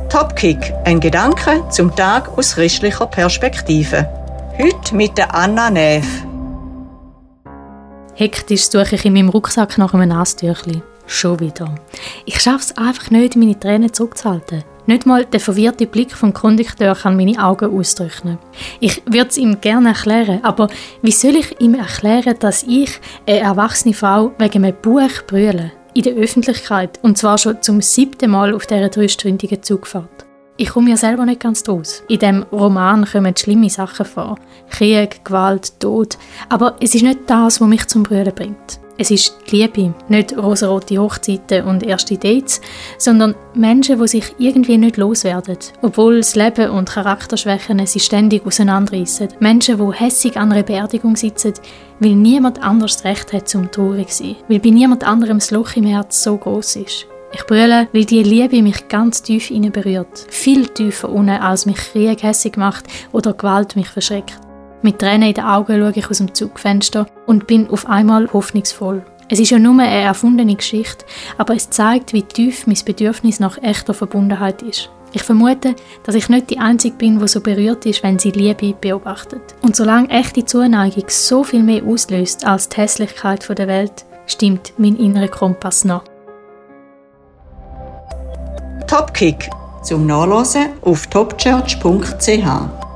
Topkick, ein Gedanke zum Tag aus christlicher Perspektive. Heute mit der Anna Neff. Hektisch suche ich in meinem Rucksack nach einem Nasstüchli. Schon wieder. Ich schaffe es einfach nicht, meine Tränen zurückzuhalten. Nicht mal der verwirrte Blick vom Kondukteur kann meine Augen austrocknen. Ich würde es ihm gerne erklären, aber wie soll ich ihm erklären, dass ich, eine erwachsene Frau, wegen einem Buch brülle? In der Öffentlichkeit, und zwar schon zum 7. Mal auf dieser 3-stündigen Zugfahrt. Ich komme mir selber nicht ganz draus. In diesem Roman kommen schlimme Sachen vor. Krieg, Gewalt, Tod. Aber es ist nicht das, was mich zum Brüllen bringt. Es ist die Liebe, nicht rosarote Hochzeiten und erste Dates, sondern Menschen, die sich irgendwie nicht loswerden, obwohl das Leben und Charakterschwächen sie ständig auseinanderreissen. Menschen, die hässig an einer Beerdigung sitzen, weil niemand anders das Recht hat, zum traurig zu sein. Weil bei niemand anderem das Loch im Herz so groß ist. Ich brülle, weil die Liebe mich ganz tief innen berührt. Viel tiefer unten, als mich Krieg hässig macht oder Gewalt mich verschreckt. Mit Tränen in den Augen schaue ich aus dem Zugfenster und bin auf einmal hoffnungsvoll. Es ist ja nur eine erfundene Geschichte, aber es zeigt, wie tief mein Bedürfnis nach echter Verbundenheit ist. Ich vermute, dass ich nicht die Einzige bin, die so berührt ist, wenn sie Liebe beobachtet. Und solange echte Zuneigung so viel mehr auslöst als die Hässlichkeit der Welt, stimmt mein innerer Kompass noch. Topkick zum Nachlesen auf topchurch.ch.